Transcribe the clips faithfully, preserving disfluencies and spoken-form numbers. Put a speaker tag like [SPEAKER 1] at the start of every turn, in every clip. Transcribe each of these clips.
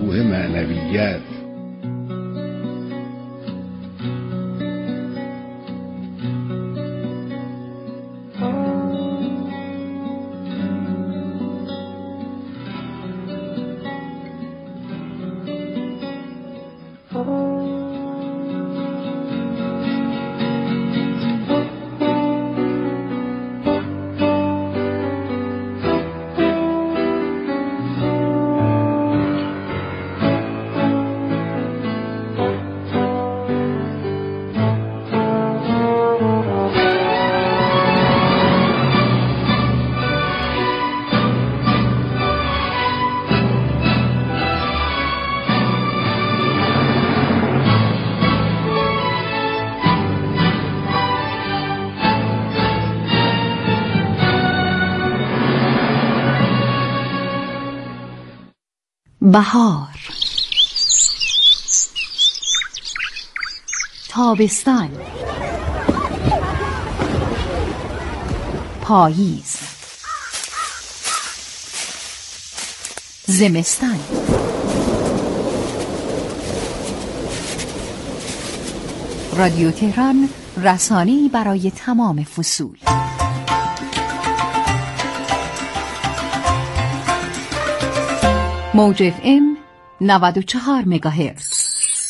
[SPEAKER 1] روح معنویت.
[SPEAKER 2] بهار، تابستان، پاییز، زمستان. رادیو تهران، رسانه‌ای برای تمام فصول. موج اف ام نود و چهار مگاهرتز.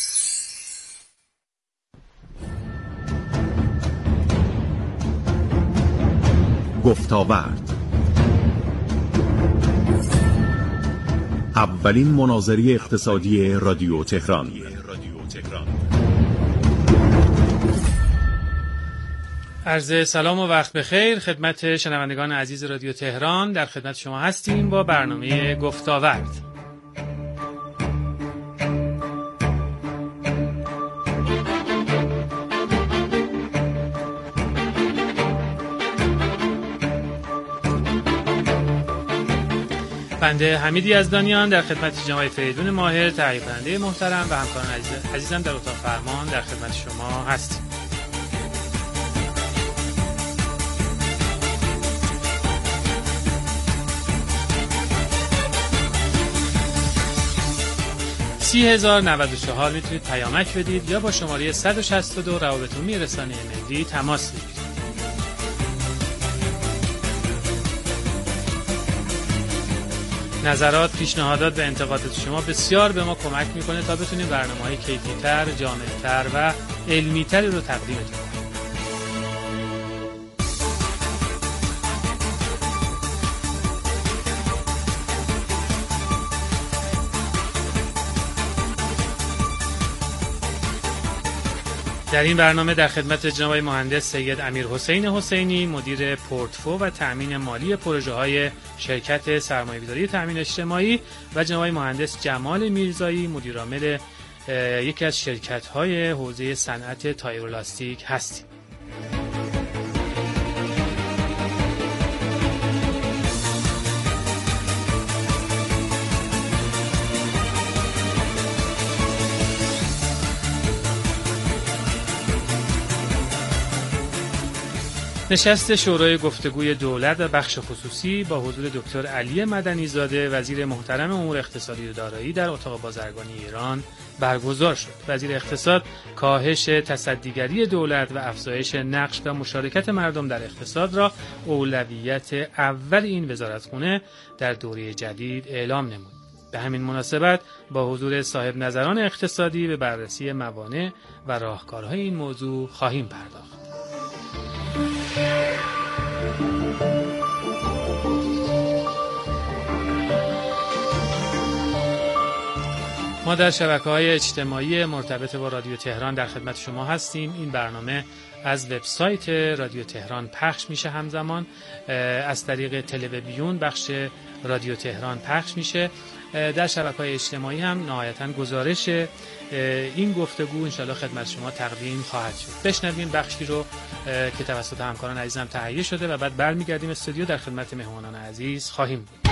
[SPEAKER 3] گفتاورد، اولین مناظره اقتصادی رادیو تهران.
[SPEAKER 4] عرض سلام و وقت بخیر خدمت شنوندگان عزیز رادیو تهران. در خدمت شما هستیم با برنامه گفتاورد. بنده حمید یزدانیان در خدمت جناب فریدون ماهر، تهیه کننده محترم و همکاران عزیز عزیزم در اتاق فرمان در خدمت شما هستیم. سی هزار و نود و چهار میتونید پیامک بدید یا با شماره صد و شصت و دو روابط عمومی رسانه ملی تماس بگیرید. نظرات، پیشنهادات و انتقادات شما بسیار به ما کمک میکنه تا بتونیم برنامه‌های کیفی‌تر، جامع‌تر و علمی‌تری رو تقدیمتون کنیم. در این برنامه در خدمت جناب مهندس سید امیرحسین حسینی، مدیر پورتفو و تأمین مالی پروژه‌های شرکت سرمایه‌گذاری تأمین اجتماعی، و جناب مهندس جمال میرزایی، مدیر عامل یکی از شرکت‌های حوزه صنعت تایرولاستیک هستیم. نشست شورای گفتگوی دولت و بخش خصوصی با حضور دکتر علی مدنی زاده، وزیر محترم امور اقتصادی و دارایی، در اتاق بازرگانی ایران برگزار شد. وزیر اقتصاد کاهش تصدیگری دولت و افزایش نقش و مشارکت مردم در اقتصاد را اولویت اول این وزارتخانه در دوره جدید اعلام نمود. به همین مناسبت با حضور صاحب نظران اقتصادی به بررسی موانع و راهکارهای این موضوع خواهیم پرداخت. ما در شبکه‌های اجتماعی مرتبط با رادیو تهران در خدمت شما هستیم. این برنامه از وبسایت رادیو تهران پخش میشه، همزمان از طریق تلویزیون بخش رادیو تهران پخش میشه. در شبکه‌های اجتماعی هم نهایتاً گزارش این گفتگو انشالله خدمت شما تقدیم خواهد شد. بشنویم بخشی رو که توسط همکاران عزیزم تهیه شده و بعد برمیگردیم استودیو در خدمت مهمانان عزیز خواهیم بود.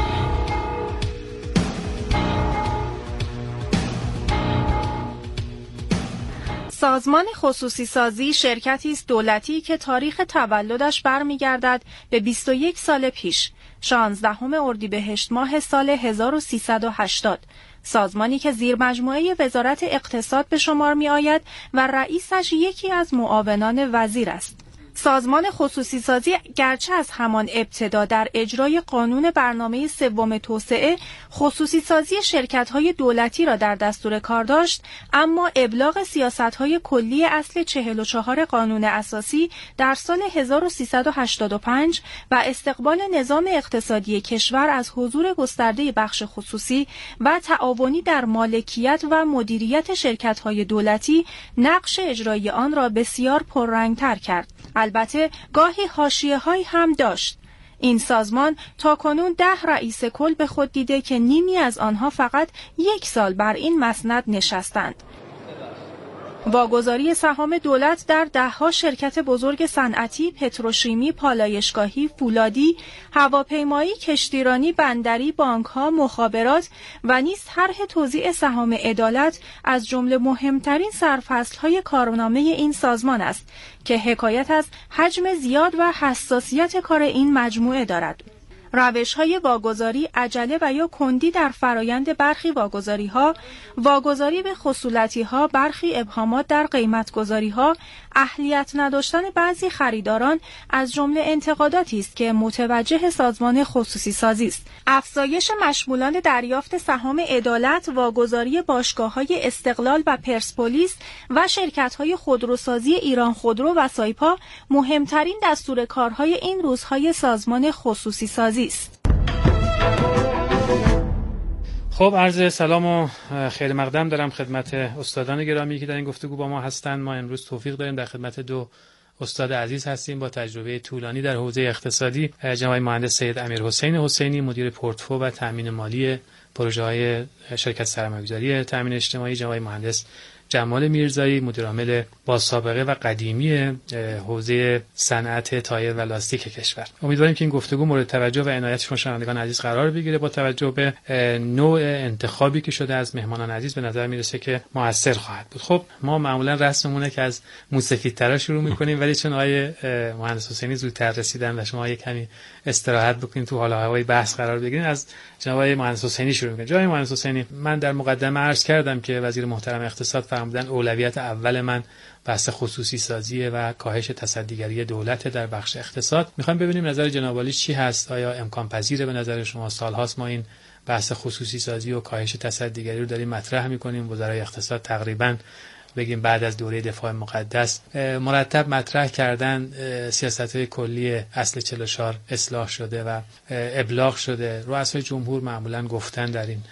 [SPEAKER 5] سازمان خصوصی سازی شرکتی است دولتی که تاریخ تولدش برمیگردد به بیست و یک سال پیش، شانزدهم اردیبهشت ماه سال هزار و سیصد و هشتاد. سازمانی که زیر مجموعه وزارت اقتصاد به شمار می آید و رئیسش یکی از معاونان وزیر است. سازمان خصوصی سازی گرچه از همان ابتدا در اجرای قانون برنامه سوم توسعه خصوصی سازی شرکت‌های دولتی را در دستور کار داشت، اما ابلاغ سیاست‌های کلی اصل چهل و چهار قانون اساسی در سال هزار و سیصد و هشتاد و پنج و استقبال نظام اقتصادی کشور از حضور گسترده بخش خصوصی و تعاونی در مالکیت و مدیریت شرکت‌های دولتی نقش اجرایی آن را بسیار پررنگ‌تر کرد. البته گاهی حاشیه‌هایی هم داشت. این سازمان تاکنون ده رئیس کل به خود دیده که نیمی از آنها فقط یک سال بر این مسند نشستند. واگذاری سهام دولت در دهها شرکت بزرگ صنعتی، پتروشیمی، پالایشگاهی، فولادی، هواپیمایی، کشتیرانی، بندری، بانک‌ها، مخابرات و نیز طرح توزیع سهام عدالت از جمله مهمترین سرفصل‌های کارنامه این سازمان است که حکایت از حجم زیاد و حساسیت کار این مجموعه دارد. روش‌های واگذاری، عجله و یا کندی در فرایند برخی واگذاری‌ها، واگذاری به خصولتی‌ها، برخی ابهامات در قیمت‌گذاری‌ها، اهلیت نداشتن بعضی خریداران از جمله انتقاداتی است که متوجه سازمان خصوصی سازی است. افزایش مشمولان دریافت سهام عدالت، واگذاری باشگاه‌های استقلال و پرسپولیس و شرکت‌های خودروسازی ایران خودرو و سایپا مهمترین دستور کارهای این روزهای سازمان خصوصی سازی است.
[SPEAKER 4] خب عرض سلام و خیر مقدم دارم خدمت استادان گرامی که در این گفتگو با ما هستند. ما امروز توفیق داریم در خدمت دو استاد عزیز هستیم با تجربه طولانی در حوزه اقتصادی، جناب مهندس سید امیرحسین حسینی مدیر پورتفو و تامین مالی پروژه‌های شرکت سرمایه‌گذاری تامین اجتماعی، جناب مهندس جمال میرزایی مدیر عامل با سابقه و قدیمی حوزه صنعت تایر و لاستیک کشور. امیدواریم که این گفتگو مورد توجه و عنایت شما شنوندگان عزیز قرار بگیره. با توجه به نوع انتخابی که شده از مهمانان عزیز به نظر میرسه که موثر خواهد بود. خب ما معمولا رسممونه که از موسیقی‌ترا شروع می‌کنیم، ولی چون آقای مهندس حسینی زودتر رسیدن و شما یک کمی استراحت بکنید تو حال و هوای بحث قرار بگیرید، از جناب مهندس حسینی شروع می‌کنیم. جناب مهندس حسینی، من در مقدمه عرض کردم که وزیر محترم اقتصاد فرمودن اولویت اول من بحث خصوصی سازی و کاهش تصدیگری دولت در بخش اقتصاد. میخوایم ببینیم نظر جناب عالی چی هست. آیا امکان پذیره به نظر شما؟ سال‌هاست ما این بحث خصوصی سازی و کاهش تصدیگری رو داریم مطرح می‌کنیم. وزرای اقتصاد تقریباً بگیم بعد از دوره دفاع مقدس مرتب مطرح کردن سیاست‌های کلی اصل چهل و چهار اصلاح شده و ابلاغ شده. رؤسای جمهور معمولاً گفتن در این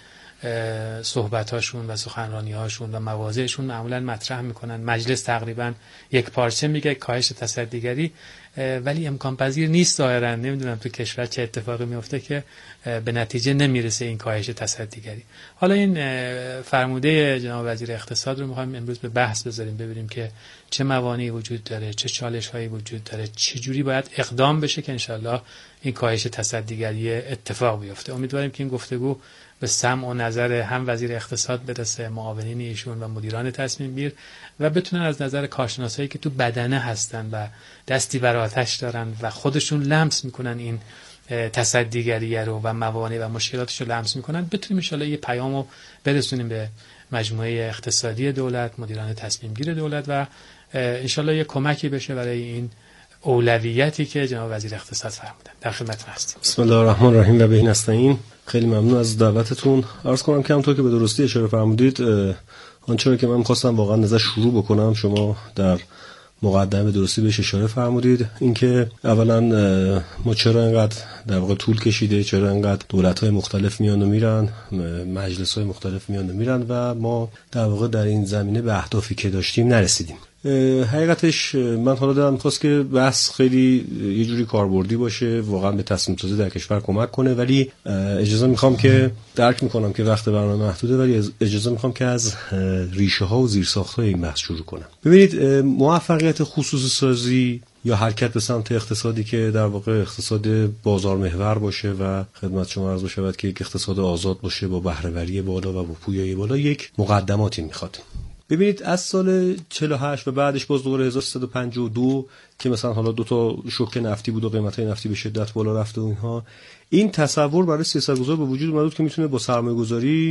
[SPEAKER 4] صحبت‌هاشون و سخنرانی‌هاشون و مواضعشون معمولاً مطرح میکنن. مجلس تقریباً یک پارچه میگه کاهش تصدیگری، ولی امکان پذیر نیست ظاهراً. نمیدونم تو کشور چه اتفاقی میفته که به نتیجه نمیرسه این کاهش تصدیگری. حالا این فرموده جناب وزیر اقتصاد رو میخوایم امروز به بحث بذاریم، ببینیم که چه موانعی وجود داره، چه چالش‌هایی وجود داره، چه جوری باید اقدام بشه که انشالله این کاهش تصدیگری اتفاق بیفته. امیدواریم که این گفتگو به سمع و نظر هم وزیر اقتصاد برسه، معاونین ایشون و مدیران تصمیم گیر، و بتونن از نظر کارشناسایی که تو بدنه هستن و دستی بر آتش دارن و خودشون لمس میکنن این تصدیگری رو و موانع و مشکلاتش رو لمس میکنن، بتونیم ان شاءالله یه پیامو برسونیم به مجموعه اقتصادی دولت، مدیران تصمیم گیر دولت و ان شاءالله یه کمکی بشه برای این اولویتی که جناب وزیر اقتصاد فرمودن. در خدمتتون هستیم.
[SPEAKER 1] بسم الله الرحمن الرحیم و به نستعین. خیلی ممنون از دعوتتون. عرض کنم که همونطور که به درستی اشاره فرمودید، آنچه که من می‌خواستم واقعا ازش شروع بکنم شما در مقدمه به درستی بهش اشاره فرمودید، اینکه اولا ما چرا اینقدر در واقع طول کشیده، چرا اینقدر دولت‌های مختلف میان و میرن، مجلس‌های مختلف میان و میرن و ما در واقع در این زمینه به اهدافی که داشتیم نرسیدیم. حقیقتش من حالا دارم می‌خواست که بحث خیلی یه جوری کاربردی باشه، واقعا به تصمیم سازی در کشور کمک کنه، ولی اجازه میخوام که درک میکنم که وقت برنامه محدوده، ولی اجازه میخوام که از ریشه ها و زیرساخت‌های این بحث شروع کنم. ببینید، موفقیت خصوصی سازی یا حرکت به سمت اقتصادی که در واقع اقتصاد بازار محور باشه و خدمت شما عرض بشود که یک اقتصاد آزاد باشه با بهره‌وری بالا و با پویایی بالا، یک مقدماتی میخواد. ببینید از سال چهل و هشت و بعدش باز دوباره هزار و سیصد و پنجاه و دو که مثلا حالا دو تا شوک نفتی بود و قیمت‌های نفتی به شدت بالا رفته و اینها، این تصور برای سیاستگزار به وجود اومد که میتونه با سرمایه‌گذاری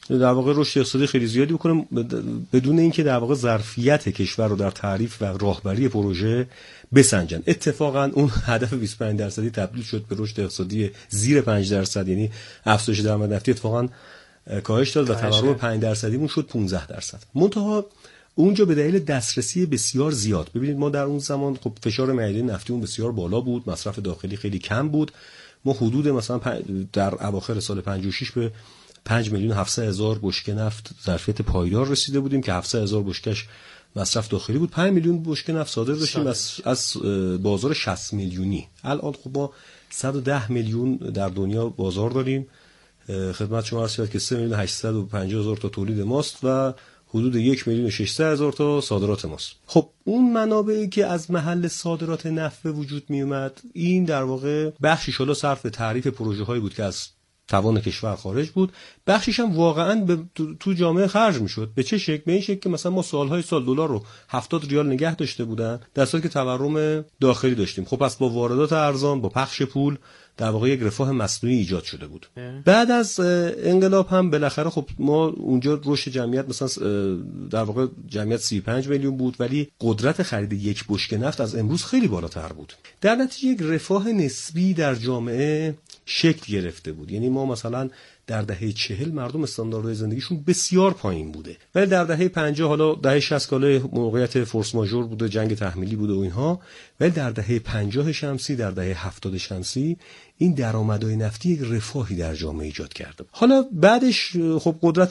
[SPEAKER 1] در واقع رشد اقتصادی خیلی زیادی بکنه بدون اینکه در واقع ظرفیت کشور رو در تعریف و راهبری پروژه بسنجن. اتفاقا اون هدف بیست و پنج درصدی تبدیل شد به رشد اقتصادی زیر پنج درصد، یعنی افزایش درآمد نفتی اتفاقا کاهش داد و تورم پنج درصدیمون شد پانزده درصد. منتها اونجا به دلیل دسترسی بسیار زیاد، ببینید ما در اون زمان خب فشار معیاری نفتی اون بسیار بالا بود، مصرف داخلی خیلی کم بود. ما حدود مثلا در اواخر سال پنجاه و شش به پنج میلیون و هفتصد هزار بشکه نفت ظرفیت پایدار رسیده بودیم که هفتصد هزار بشکش مصرف داخلی بود. پنج میلیون بشکه نفت صادر داشتیم از از بازار شصت میلیونی. الان خب ما صد و ده میلیون در دنیا بازار داریم. خدمت شما عرض شود که سه میلیون و هشتصد و پنجاه هزار تا تولید ماست و حدود یک میلیون و ششصد هزار تا صادرات ماست. خب اون منابعی که از محل صادرات نفت به وجود می اومد، این در واقع بخشش حالا صرف به تعریف پروژه هایی بود که از توان کشور خارج بود، بخشش هم واقعا به تو جامعه خرج میشد. به چه شکل؟ به این شکل که مثلا ما سالهای سال دلار رو هفتاد ریال نگه داشته بودن در حالی که تورم داخلی داشتیم. خب پس با واردات ارزان، با پخش پول در واقع یک رفاه مصنوعی ایجاد شده بود. بعد از انقلاب هم بالاخره خب ما اونجا رشد جمعیت مثلا در واقع جمعیت سی و پنج میلیون بود، ولی قدرت خرید یک بشکه نفت از امروز خیلی بالاتر بود. در نتیجه یک رفاه نسبی در جامعه شکل گرفته بود. یعنی ما مثلا در دهه چهل مردم استانداردهای زندگیشون بسیار پایین بوده، ولی در دهه پنجاه حالا دهه شصت کاله موقعیت فورس ماژور بوده، جنگ تحمیلی بوده و اینها، ولی در دهه پنجاه شمسی، در دهه هفتاد شمسی این درآمدهای نفتی یک رفاهی در جامعه ایجاد کرده. حالا بعدش خب قدرت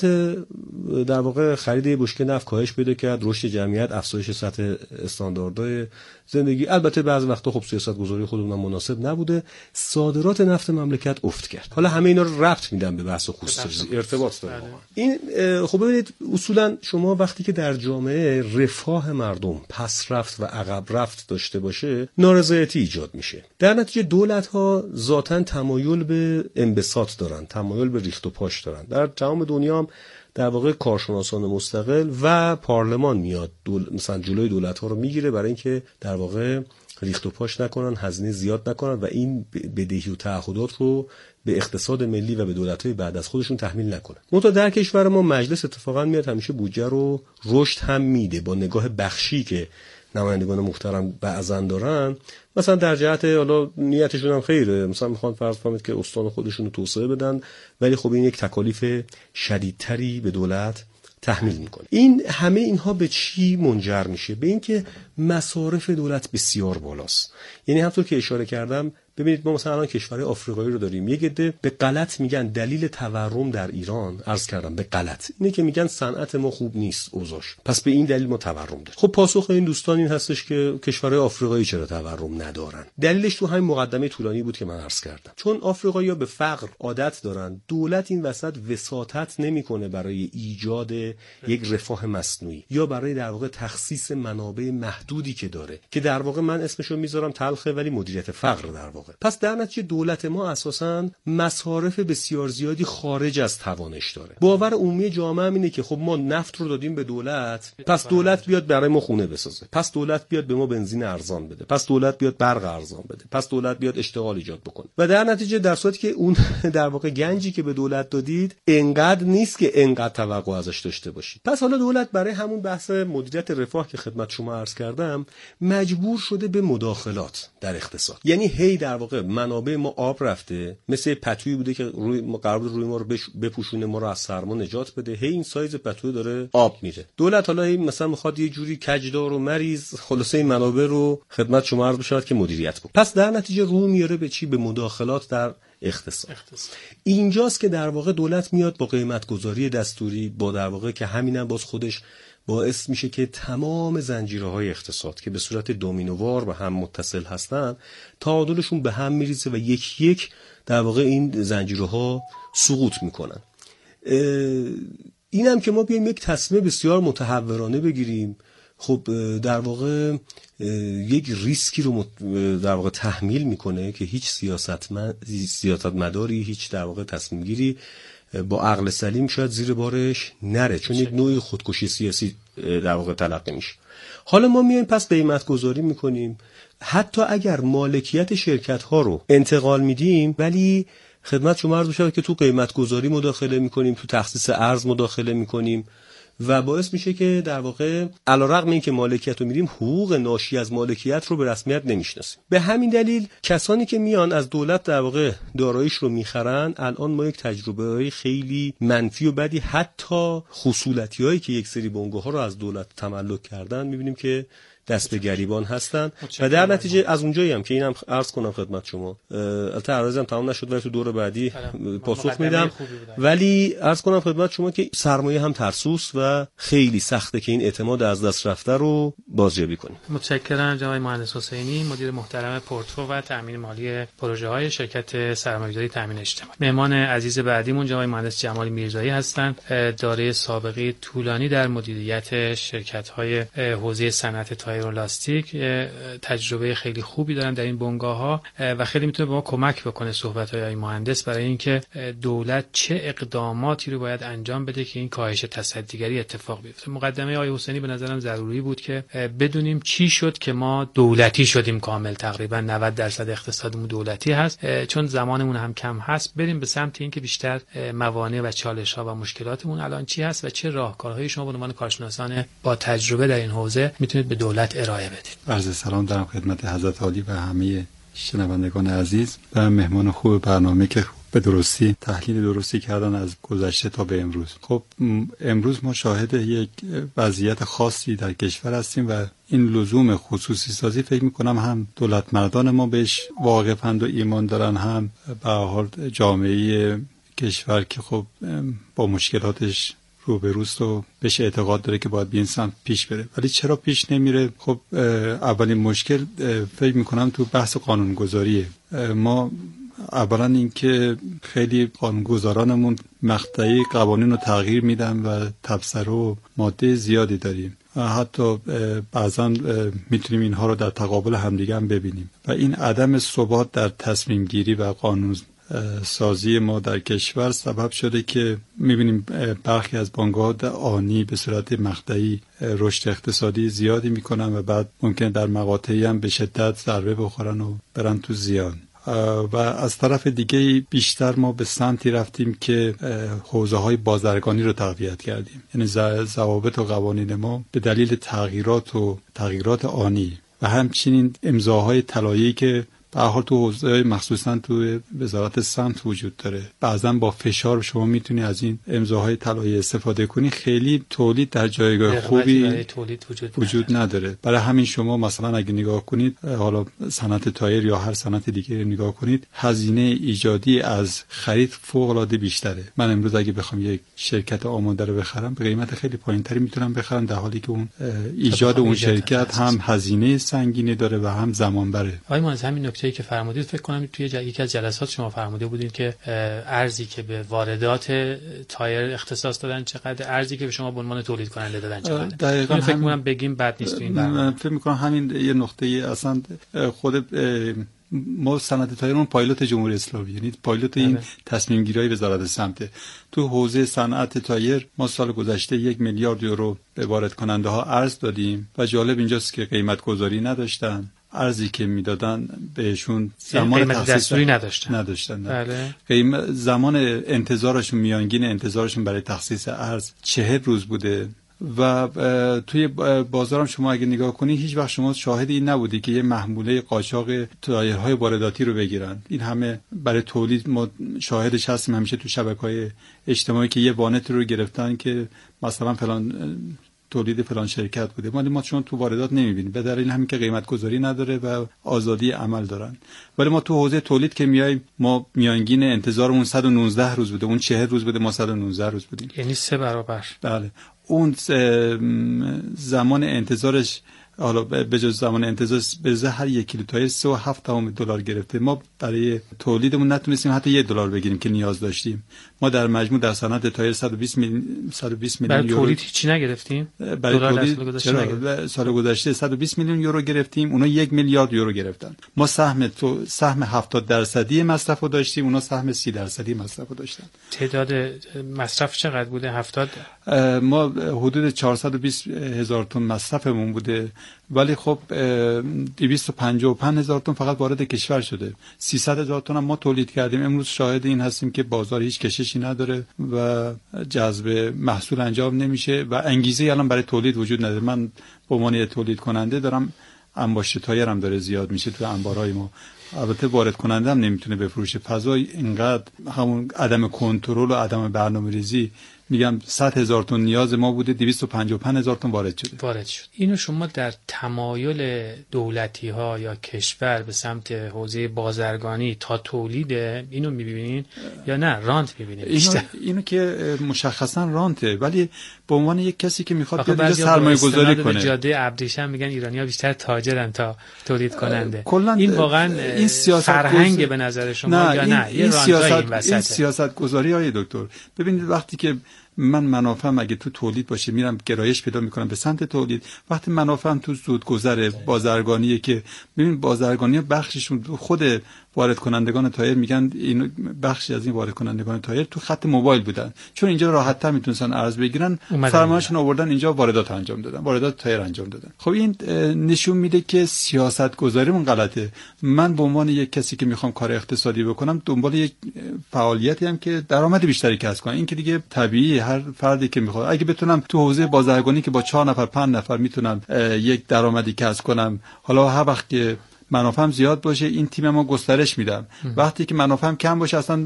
[SPEAKER 1] در واقع خرید بشکه نفت کاهش پیدا کرد، رشد جمعیت، افزایش سطح استانداردهای زندگی. البته بعضی وقتا خب سیاست‌گذاری خودمون مناسب نبوده، صادرات نفت مملکت افت کرد. حالا همه اینا رو ربط میدم به بحث خصوصی، ارتباط داره. این خب ببینید اصولا شما وقتی که در جامعه رفاه مردم پس رفت و عقب رفت داشته باشه، نارضایتی ایجاد میشه. در نتیجه دولت‌ها ذاتاً تمایل به انبساط دارن، تمایل به ریخت و پاش دارن. در تمام دنیا هم در واقع کارشناسان مستقل و پارلمان میاد دول... مثلا جلوی دولت‌ها رو میگیره برای اینکه در واقع ریخت و پاش نکنن، هزینه زیاد نکنن و این بدهی و تعهدات رو به اقتصاد ملی و به دولت‌های بعد از خودشون تحمیل نکنن. منتها در کشور ما مجلس اتفاقا میاد همیشه بودجه رو رشد هم میده با نگاه بخشی که نمایندگان محترم بعضا دارن. مثلا در جهت حالا نیتشون هم خیره، مثلا میخوان فرض کنید که استان خودشون رو توسعه بدن، ولی خب این یک تکالیف شدیدتری به دولت تحمیل میکنه. این همه اینها به چی منجر میشه؟ به اینکه مصارف دولت بسیار بالاست. یعنی همونطور که اشاره کردم، ببینید ما مثلا الان کشورهای آفریقایی رو داریم، یک عده به غلط میگن دلیل تورم در ایران، عرض کردم به غلط، اینه که میگن صنعت ما خوب نیست اوضاعش، پس به این دلیل ما تورم داریم. خب پاسخ این دوستان این هستش که کشورهای آفریقایی چرا تورم ندارن؟ دلیلش تو همین مقدمه طولانی بود که من عرض کردم. چون آفریقایی‌ها به فقر عادت دارن، دولت این وسط وساطت نمیکنه برای ایجاد یک رفاه مصنوعی یا برای در واقع تخصیص منابع محدودی که داره، که در واقع من اسمشو میذارم تلخه ولی مدیریت فقر در واقع. پس در نتیجه دولت ما اساساً مصارف بسیار زیادی خارج از توانش داره. باور عمومی جامعه هم اینه که خب ما نفت رو دادیم به دولت، پس دولت بیاد برای ما خونه بسازه، پس دولت بیاد به ما بنزین ارزان بده، پس دولت بیاد برق ارزان بده، پس دولت بیاد اشتغال ایجاد بکنه. و در نتیجه در صورتی که اون در واقع گنجی که به دولت دادید انقدر نیست که انقدر توقع ازش داشته باشید. پس حالا دولت برای همون بحث مدیریت رفاه که خدمت شما عرض کردم مجبور شده به مداخلات در اقتصاد. یعنی هی در واقع منابع ما آب رفته، مثل پتویی بوده که روی ما قرار بود روی ما رو بپوشونه، ما رو از سرما نجات بده، هی این سایز پتوی داره آب میره. دولت حالا هی مثلا میخواد یه جوری کجدار و مریض خلاصه این منابع رو خدمت شما عرض بشه که مدیریت کنه. پس در نتیجه رو میاره به چی؟ به مداخلات در اقتصاد. اقتصاد. اینجاست که در واقع دولت میاد با قیمت گذاری دستوری، با در واقع که همینم باز خودش باعث میشه که تمام زنجیرهای اقتصاد که به صورت دومینووار و هم متصل هستن تعادلشون به هم میریزه و یک یک در واقع این زنجیرها سقوط میکنن. اینم که ما بیایم یک تصمیم بسیار متحورانه بگیریم، خب در واقع یک ریسکی رو در واقع تحمیل میکنه که هیچ سیاستمداری سیاستمداری هیچ در واقع تصمیم گیری با عقل سلیم شاید زیر بارش نره، چون یک نوعی خودکشی سیاسی در واقع تلقی میشه. حالا ما میایم پس قیمت گذاری میکنیم، حتی اگر مالکیت شرکت ها رو انتقال میدیم ولی خدمت شما عرض بشه که تو قیمت گذاری مداخله میکنیم، تو تخصیص ارز مداخله میکنیم و باعث میشه که در واقع علیرغم اینکه مالکیت رو میدیم حقوق ناشی از مالکیت رو به رسمیت نمیشناسیم. به همین دلیل کسانی که میان از دولت در واقع داراییش رو میخرن، الان ما یک تجربه خیلی منفی و بدی حتی خصولتی‌هایی که یک سری بنگاه‌ها رو از دولت تملک کردن میبینیم که دست به گریبان هستن و در نتیجه از اونجایی هم که اینم عرض کنم خدمت شما، البته عرضم تمام نشد ولی تو دور بعدی پاسخ میدم، ولی عرض کنم خدمت شما که سرمایه هم ترسوس و خیلی سخته که این اعتماد از دست رفته رو بازیابی کنیم.
[SPEAKER 4] متشکرم جناب مهندس حسینی، مدیر محترم پورتفو و تامین مالی پروژه های شرکت سرمایه‌گذاری تامین اجتماعی. مهمان عزیز بعدیمون جناب مهندس جمال میرزایی هستند، دارای سابقه طولانی در مدیریت شرکت‌های حوزه صنعت تایر و لاستیک، تجربه خیلی خوبی دارن در این بنگاه‌ها و خیلی میتونه به ما کمک بکنه صحبت‌های آقای مهندس برای اینکه دولت چه اقداماتی رو باید انجام بده که این کاهش تصدیگری اتفاق بیفته. مقدمه آقای حسینی به نظرم ضروری بود که بدونیم چی شد که ما دولتی شدیم کامل، تقریبا نود درصد اقتصادمون دولتی هست. چون زمانمون هم کم هست، بریم به سمت اینکه بیشتر موانع و چالش‌ها و مشکلاتمون الان چی هست و چه راهکارهایی شما به عنوان کارشناسان با تجربه در این حوزه میتونید به دولت ارائه بدید.
[SPEAKER 6] عرض سلام دارم خدمت حضرت عالی و همه شنوندگان عزیز و مهمان خوب برنامه که به درستی تحلیل درستی کردن از گذشته تا به امروز. خب امروز ما شاهد یک وضعیت خاصی در کشور هستیم و این لزوم خصوصی سازی فکر میکنم هم دولت مردان ما بهش واقفند و ایمان دارن، هم به هر حال جامعه کشور که خب با مشکلاتش روبروست و بهش اعتقاد داره که باید به این سمت پیش بره. ولی چرا پیش نمیره؟ خب اولین مشکل فکر میکنم تو بحث قانونگذاریه. ما اولا اینکه خیلی قانونگذارانمون مقطعی قوانین رو تغییر میدن و تبصره و ماده زیادی داریم و حتی بعضا میتونیم اینها رو در تقابل همدیگه هم ببینیم و این عدم ثبات در تصمیم گیری و قانون سازی ما در کشور سبب شده که میبینیم برخی از بانک‌ها آنی به صورت مقطعی رشد اقتصادی زیادی میکنن و بعد ممکنه در مقاطعی هم به شدت ضربه بخورن و برن تو زیان. و از طرف دیگه بیشتر ما به سمتی رفتیم که حوزه های بازرگانی رو تقویت کردیم، یعنی ضوابط و قوانین ما به دلیل تغییرات و تغییرات آنی و همچنین امضاهای طلایی که به هر حال تو حوزه مخصوصا تو وزارت سمت وجود داره، بعضا با فشار شما میتونی از این امضاهای طلایی استفاده کنی، خیلی تولید در جایگاه خوبی
[SPEAKER 4] برای تولید وجود,
[SPEAKER 6] وجود نداره. برای همین شما مثلا اگه نگاه کنید حالا صنعت تایر یا هر صنعت دیگه نگاه کنید، هزینه ایجادی از خرید فوق العاده بیشتره. من امروز اگه بخوام یک شرکت آماده رو بخرم به قیمت خیلی پایینتری میتونم بخرم، در حالی که اون ایجاد اون شرکت هم هزینه سنگینی داره و هم زمان بره.
[SPEAKER 4] آقای مهندس همین نکته که فرمودید فکر کنم توی یکی از جلسات شما فرموده بودید که ارزی که به واردات تایر اختصاص دادن چقدر، ارزی که به شما به عنوان تولید کننده دادن چقدر.
[SPEAKER 6] دقیقاً
[SPEAKER 4] فکر می‌کنم بگیم بد نیست تو این برنامه.
[SPEAKER 6] فکر می‌کنم همین یه نقطه اصلا خود ما صنعت تایرمون پایلوت جمهوری اسلامی، یعنی پایلوت این تصمیم گیری وزارت سمت. تو حوزه صنعت تایر ما سال گذشته یک میلیارد یورو به وارد کننده ها ارز دادیم و جالب اینجاست که قیمت گذاری نداشتن، ارزی که میدادن بهشون زمان
[SPEAKER 4] قیمت دستوری نداشتن
[SPEAKER 6] نداشتن
[SPEAKER 4] بله.
[SPEAKER 6] قیمت زمان انتظارشون، میانگین انتظارشون برای تخصیص ارز چهل روز بوده و توی بازارم شما اگه نگاه کنی هیچ وقت شما شاهد این نبودی که یه محموله قاچاق تایرهای وارداتی رو بگیرن. این همه برای تولید ما شاهدش هستیم همیشه تو شبکه‌های اجتماعی که یه وانت رو گرفتن که مثلا فلان تولید فلان شرکت بوده، ولی ما چون تو واردات نمیبینیم به دلیل همین که قیمت گذاری نداره و آزادی عمل دارن. ولی ما تو حوزه تولید که میایم ما میانگین انتظارمون صد و نوزده روز بوده، اون چهل روز بوده، ما صد و نوزده روز بودیم،
[SPEAKER 4] یعنی سه برابر.
[SPEAKER 6] بله اون زمان انتظارش حالا به جز زمان انتظار به هر یک کیلو تایر سه و هفت دهم دلار گرفته. ما برای تولیدمون نتونستیم حتی یک دلار بگیریم که نیاز داشتیم. ما در مجموع در صنعت تایر صد و بیست میلیون صد و بیست میلیون
[SPEAKER 4] یورو برای تولید هیچی نگرفتیم.
[SPEAKER 6] برای تولید چرا سال گذشته صد و بیست میلیون یورو گرفتیم، اونا یک میلیارد یورو گرفتن. ما سهم تو سهم هفتاد درصدی مصرف رو داشتیم، اونا سهم سی درصدی مصرف رو داشتن.
[SPEAKER 4] تعداد مصرف چقدر بوده؟ هفتاد
[SPEAKER 6] ما حدود چهارصد و بیست هزار تن مصرفمون بوده، ولی خب دویست و پنجاه و پنج هزار تن فقط وارد کشور شده. سیصد هزار تن هم ما تولید کردیم. امروز شاهد این هستیم که بازار هیچ کششی نداره و جذب محصول انجام نمیشه و انگیزه الان برای تولید وجود نداره. من به عنوان تولید کننده دارم انباشته تایرم داره زیاد میشه تو انبارهای ما. البته وارد کننده هم نمیتونه بفروشه. فضای اینقدر همون عدم کنترل و عدم برنامه‌ریزی، میگم صد هزار تن نیاز ما بوده، دویست و پنجاه و پنج هزار تن وارد شده.
[SPEAKER 4] وارد شد. اینو شما در تمایل دولتی ها یا کشور به سمت حوزه بازرگانی تا تولید اینو میبینین یا نه رانت میبینین؟
[SPEAKER 6] اینو, اینو که مشخصا رانته، ولی به عنوان یک کسی که میخواد بیاد اینجا سرمایه گذاری کنه.
[SPEAKER 4] جاده ابریشم میگن ایرانی‌ها بیشتر تاجرن تا تولید کننده.
[SPEAKER 6] کلن
[SPEAKER 4] این واقعا این سیاست فرهنگ گز... به نظر شما
[SPEAKER 6] نه،
[SPEAKER 4] یا
[SPEAKER 6] این
[SPEAKER 4] نه؟
[SPEAKER 6] این سیاست این سیاست گذاری های دکتر. ببینید وقتی که من منافعم اگه تو تولید باشه میرم گرایش پیدا میکنم به سمت تولید. وقتی منافعم تو زودگذر بازرگانیه که ببین بازرگانی بخششون خود وارد کنندگان تایر میگن این بخشی از این وارد کنندگان تایر تو خط موبایل بودن، چون اینجا راحت تر میتونن ارز بگیرن، سرمایه‌شون آوردن اینجا واردات انجام دادن، واردات تایر انجام دادن. خب این نشون میده که سیاست گذاریمون غلطه. من به عنوان یک کسی که میخوام کار اقتصادی بکنم دنبال یک فعالیتی هم که درآمد بیشتری کسب کنم. این که دیگه طبیعی هر فردی که میخواد اگه بتونم تو حوزه بازرگانی که با چهار نفر پنج نفر میتونم یک درآمدی کسب کنم، حالا هر وقت که منافعم زیاد باشه این تیممو گسترش میدم. وقتی که منافعم کم باشه اصلا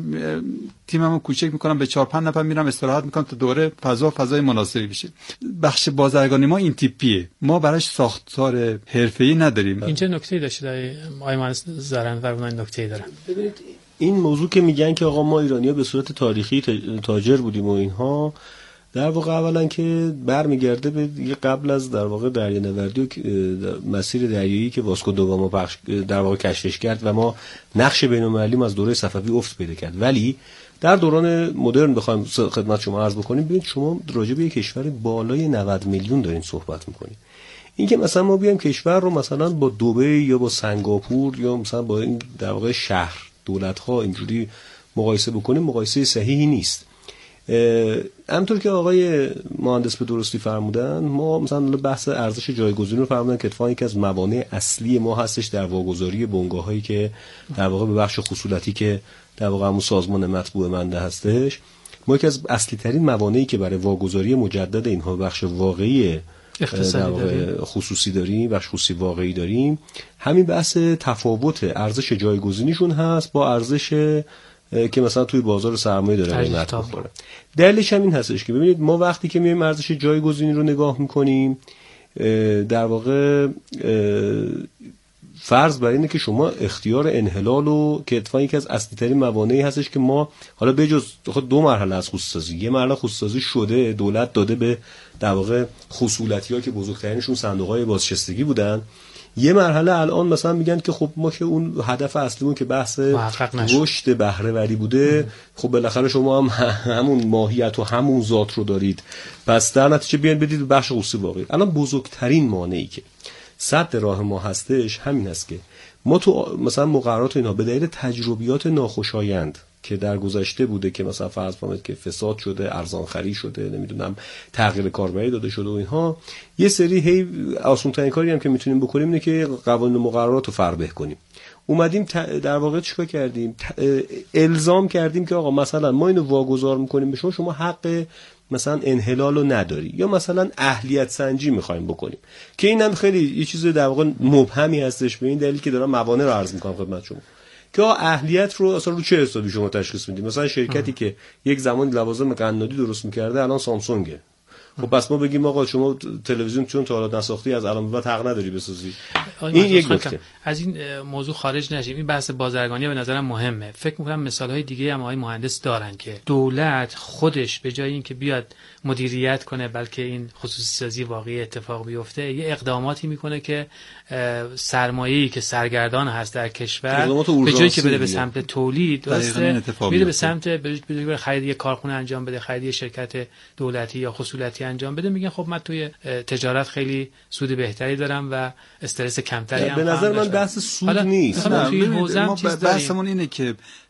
[SPEAKER 6] تیممو کوچک میکنم، به چهار پنج نفر میرم استراحت میکنم تا دوره فضا فضای مناسبی بشه. بخش بازرگانی ما این تیپیه، ما براش ساختار حرفه‌ای نداریم.
[SPEAKER 4] اینجا نکته داشته آقای مهندس زرند فرمودن، نکته دارم.
[SPEAKER 1] ببینید این موضوع که میگن که آقا ما ایرانی‌ها به صورت تاریخی تاجر بودیم و اینها، در واقع اولا که برمیگرده به قبل از در واقع دریانوردی و مسیر دریایی که واسکو دا گاما پخش در واقع کشفش کرد و ما نقش بین‌المللی از دوره صفوی افت پیدا کرد. ولی در دوران مدرن بخوایم خدمت شما عرض بکنیم، ببینید شما راجع به یک کشور بالای نود میلیون دارین صحبت میکنید. این که مثلا ما بیایم کشور رو مثلا با دبی یا با سنگاپور یا مثلا با این در واقع شهر دولت‌ها اینجوری مقایسه بکنیم، مقایسه صحیحی نیست. همونطور که آقای مهندس به درستی فرمودن، ما مثلا بحث ارزش جایگزینی رو فرمودن که اتفاقا یکی از موانع اصلی ما هستش در واگذاری بنگاهایی که در واقع به بخش خصولتی که در واقع همون سازمان مطبوع منده هستش. ما یکی از اصلی ترین موانعی که برای واگذاری مجدد اینها بخش واقعی در واقع خصوصی داریم، بخش خصوصی واقعی داریم، همین بحث تفاوت ارزش جایگزینیشون هست با ارزش که مثلا توی بازار سرمایه داره قیمت می‌خوره. دلیلش هم این هستش که ببینید ما وقتی که میایم ارزش جایگزینی رو نگاه می‌کنیم، در واقع فرض بر اینه که شما اختیار انحلال رو که اتفاقا یکی از اصلی ترین موانعی هستش که ما حالا بجز خود دو مرحله از خصوصی، یه مرحله خصوصی شده دولت داده به در واقع خصولتی‌ها که بزرگترینشون صندوق‌های بازنشستگی بودن، یه مرحله الان مثلا میگن که خب ما که اون هدف اصلیمون که بحث رشد بهره وری بوده، خب بالاخره شما هم همون ماهیت و همون ذات رو دارید، پس در نتیجه بیان بدید به بخش خصوصی واقعی. الان بزرگترین مانعی که صد راه ما هستش همین است که ما تو مثلا مقررات اینها به دلیل تجربیات ناخوشایند که در گذشته بوده که مثلا فرض کنید که فساد شده، ارزانخری شده، نمیدونم تغییر کاربری داده شده و اینها، یه سری هی آسون ترین کاری هم که میتونیم بکنیم اینه که قوانین و مقررات رو فربه کنیم. اومدیم در واقع چیکار کردیم؟ الزام کردیم که آقا مثلا ما اینو واگذار میکنیم به شما، شما حق مثلا انحلال رو نداری، یا مثلا اهلیت سنجی میخوایم بکنیم که اینم خیلی یه چیز در واقع مبهمی هستش، به این دلیل که دارم موانع رو عرض میکنم خدمت شما که اهلیت رو اصلا رو چه حسابی شما تشخیص میدید. مثلا شرکتی اه. که یک زمان لوازم قنادی درست میکرده الان سامسونگه، خب پس ما بگیم آقا شما تلویزیون چون تا حالا نساختی از الان به بعد حق نداری بسازی. این یک نکته.
[SPEAKER 4] از این موضوع خارج نشیم. این بحث بازرگانی به نظرم مهمه. فکر می‌کنم مثال‌های دیگه هم آقای مهندس دارن که دولت خودش به جای اینکه بیاد مدیریت کنه بلکه این خصوصی سازی واقعی اتفاق بیفته، یه اقداماتی میکنه که سرمایه‌ای که سرگردان هست در کشور به جایی که بره به سمت تولید درسته میره به سمت به جای خرید یک کارخونه انجام بده، خرید یک شرکت دولتی یا خصولتی انجام بده، میگن خب من توی تجارت خیلی سود بهتری دارم و استرس کمتری هم.
[SPEAKER 1] به نظر من بحث سود نیست.
[SPEAKER 6] ما بحثمون اینه که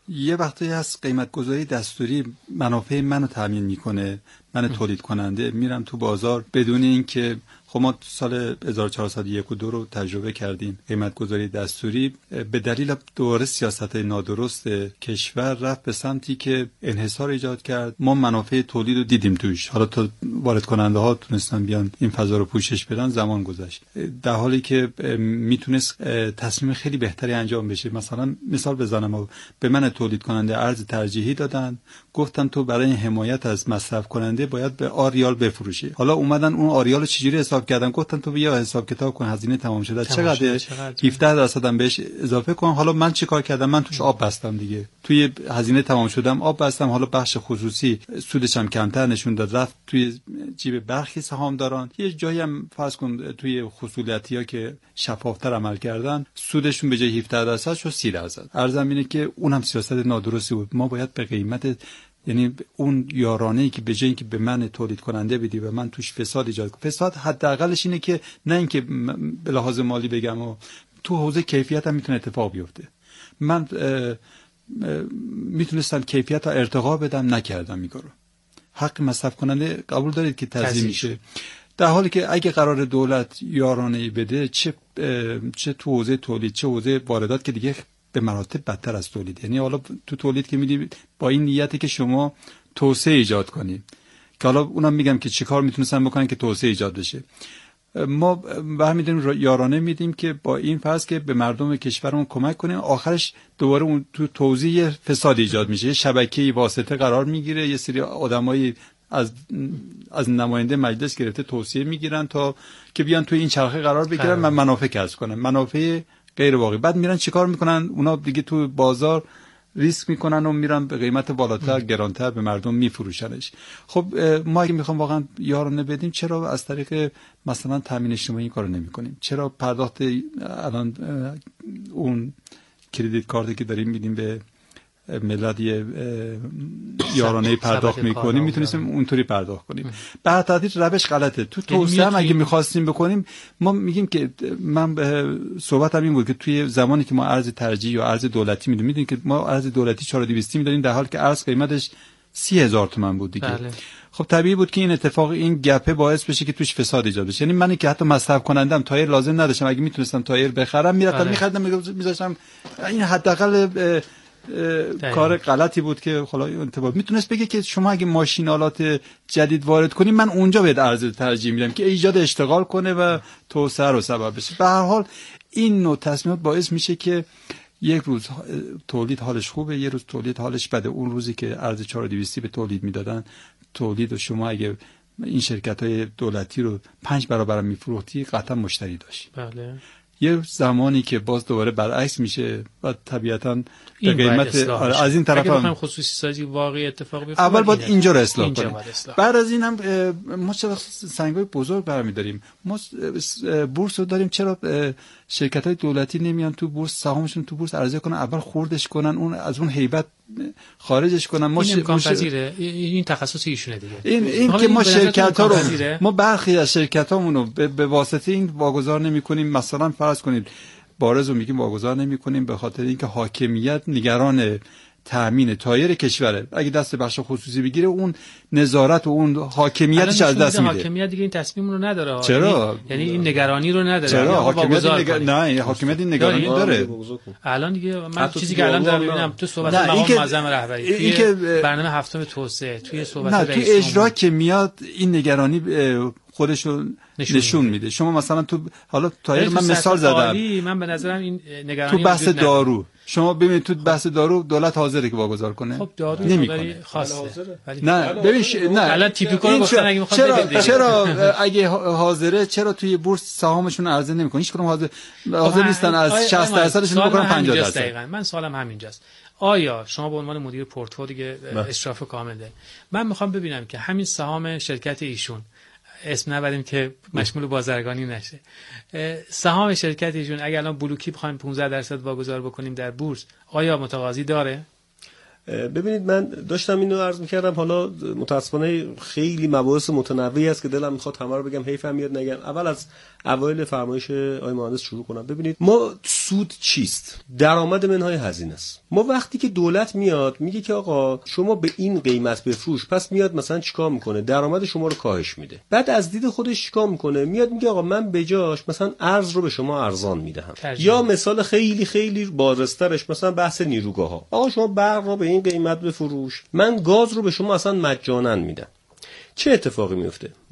[SPEAKER 6] یه وقتی هست قیمت گذاری دستوری منافع منو تامین میکنه، من تولید کننده میرم تو بازار بدون اینکه، خب ما سال هزار و چهارصد و یک و دو رو تجربه کردیم، قیمت گذاری دستوری به دلیل دوباره سیاست نادرست کشور رفت به سمتی که انحصار ایجاد کرد. ما منافع تولید رو دیدیم توش، حالا تا وارد کننده ها تونستن بیان این فضا رو پوشش بدن زمان گذشت، در حالی که میتونست تصمیم خیلی بهتری انجام بشه. مثلا مثال بزنم، به من تولید کننده ارز ترجیحی دادن، گفتن تو برای حمایت از مصرف کننده باید به آریال بفروشی. حالا اومدن اون آریال رو چجوری حساب کردن، گفتن تو بیا حساب کتاب کن هزینه تمام شده چقدر، هفده درصد هم بهش اضافه کن. حالا من چیکار کردم؟ من توش آب بستم دیگه، توی هزینه تمام شدم آب بستم. حالا بخش خصوصی سودش هم کمتر نشون داد، رفت توی جیب برخی سهامداران. یه جایی هم فرض کن توی خصوصیاتیا که شفافتر عمل کردن، سودشون به جای هفده درصد شد سی درصد. ارزم اینه که اونم سیاست نادرستی بود. ما باید به قیمت، یعنی اون یارانه‌ای که به جای اینکه به من تولید کننده بدی و من توش فساد ایجاد کنم، فساد حداقلش اینه که نه اینکه به لحاظ مالی بگم و تو حوزه کیفیت هم میتونه اتفاق بیفته. من میتونستم کیفیت رو ارتقا بدم، نکردم. این کارو حق مصرف کننده قبول دارید که تضمین میشه، در حالی که اگه قرار دولت یارانه‌ای بده، چه چه تو حوزه تولید چه حوزه واردات که دیگه به مراتب بدتر از تولید. یعنی حالا تو تولید که میدی با این نیتی که شما توسعه ایجاد کنی، که حالا اونم میگم که چیکار میتونستن بکنن که توسعه ایجاد بشه. ما برمی‌داریم یارانه میدیم که با این فرض که به مردم کشورمون کمک کنیم، آخرش دوباره اون تو توزیع فساد ایجاد میشه، شبکه‌ای واسطه قرار میگیره، یه سری آدمایی از از نماینده مجلس گرفته توصیه میگیرن تا که بیان توی این چرخه قرار بگیرن، من منافع کسب کنن، منافع غیر واقعی. بعد میرن چیکار میکنن؟ اونا دیگه تو بازار ریسک میکنن و میرن به قیمت بالاتر گرانتر به مردم میفروشنش. خب ما اگه میخوام واقعا یارانه بدیم، چرا از طریق مثلا تامین اجتماعی این کارو نمیکنیم؟ چرا پرداخت الان اون کریدیت کارتی که داریم میدیم به ملت یارانه پرداخت میکنیم، میتونستیم اونطوری پرداخت کنیم. به هر ترتیب روش غلطه. تو توسعه هم اگه میخواستیم بکنیم، ما میگیم که من صحبتم این بود که توی زمانی که ما ارز ترجیحی یا ارز دولتی میدیم، میدونید که ما ارز دولتی چهار و دویست میدادیم در حالی که ارز قیمتش سی هزار تومان بود دیگه. بله. خب طبیعی بود که این اتفاق، این گپه باعث بشه که توش فساد ایجاد بشه. یعنی من که حتی مصرف کنندم تایر لازم نداشتم، اگه میتونستم تایر بخرم میرفتم میخریدم میذاشتم. این حداقل کار غلطی بود که حالا انتباه میتونست بگه که شما اگه ماشینالات جدید وارد کنی، من اونجا بهت ارز ترجیح میدم که ایجاد اشتغال کنه و توسعه رو سبب بشه. به هر حال این نوع تصمیمات باعث میشه که یک روز تولید حالش خوبه، یک روز تولید حالش بده. اون روزی که ارز چهار و دویست به تولید میدادن، تولید و شما اگه این شرکت‌های دولتی رو پنج برابر میفروختی، قطعا مشتری داشت. بله. یه زمانی که باز دوباره برعکس میشه و طبیعتاً به قیمت از این طرف
[SPEAKER 4] هم خصوصی سازی واقعی اتفاق بیفته،
[SPEAKER 6] اول باید اینجا رو اصلاح کنیم. بعد از این هم ما چرا سنگای بزرگ برمی‌داریم؟ ما بورس رو داریم، چرا شرکت‌های دولتی نمیان تو بورس سهامشون تو بورس عرضه کنن، اول خوردش کنن، اون از اون هیبت خارجش کنن. ما
[SPEAKER 4] این امکان پذیره، این تخصص ایشونه دیگه.
[SPEAKER 6] این این که ما شرکت‌ها رو ما برخی از شرکت‌هامون رو به واسطه این واگذار نمی‌کنیم. مثلا فرض کنید بارز رو میگیم واگذار نمی‌کنیم به خاطر اینکه حاکمیت نگران تامین تایر کشوره. اگه دست بخش خصوصی بگیره، اون نظارت و اون حاکمیتش از دست میده.
[SPEAKER 4] حاکمیت دیگه این تصمیم رو نداره.
[SPEAKER 6] چرا؟
[SPEAKER 4] یعنی این نگرانی رو نداره.
[SPEAKER 6] چرا؟ حاکمیت نگر... نه، حاکمیت این نگرانی داره.
[SPEAKER 4] الان دیگه من چیزی که الان دارم میبینم تو صحبت مقام معظم رهبری، توی که... برنامه هفتم توسعه، توی صحبت
[SPEAKER 6] رئیس، نه تو اجرا که میاد این نگرانی خودشو نشون, نشون میده. شما مثلا تو حالا تایر من مثال زدم،
[SPEAKER 4] من به نظرم این نگرانی
[SPEAKER 6] تو بحث دارو شما ببینید تو بحث دارو دولت حاضره که واگذار کنه؟
[SPEAKER 4] خب دارو نمیکنه خواسته.
[SPEAKER 6] نه ببین ش... نه
[SPEAKER 4] الان تیپیکو رو گفتن اگه میخواد
[SPEAKER 6] چرا چرا اگه حاضره چرا توی بورس سهامشون عرضه نمیکنه؟ هیچ کدوم حاضر حاضر نیستن از شصت درصدشون بکنن پنجاه درصد.
[SPEAKER 4] دقیقاً من سوالم همینجاست. آیا شما به عنوان مدیر پورتفولیو دیگه اشراف کامل دارید؟ من میخوام ببینم که همین سهام شرکت ایشون، اسم نبریم که مشمول بازرگانی نشه، سهام شرکت ایشون اگر الان بلوکی بخوایم پانزده درصد واگذار بکنیم در بورس، آیا متقاضی داره؟
[SPEAKER 1] ببینید من داشتم اینو عرض می‌کردم، حالا متأسفانه خیلی مباحث متنوعی است که دلم می‌خواد همه رو بگم، حیفم میاد نگم. اول از اوایل فرمایش آقای مهندس شروع کنم. ببینید ما سود چیست؟ درآمد منهای هزینه است. ما وقتی که دولت میاد میگه که آقا شما به این قیمت بفروش، پس میاد مثلا چیکار میکنه؟ درآمد شما رو کاهش میده. بعد از دید خودش چیکار میکنه؟ میاد میگه آقا من بجاش مثلا ارز رو به شما ارزان میدهم. یا مثال خیلی خیلی بازرسترش مثلا بحث نیروگاه ها، آقا شما برق رو به این قیمت بفروش، من گاز رو به شما اصلا مجانا میدم. چه اتفاقی میفته؟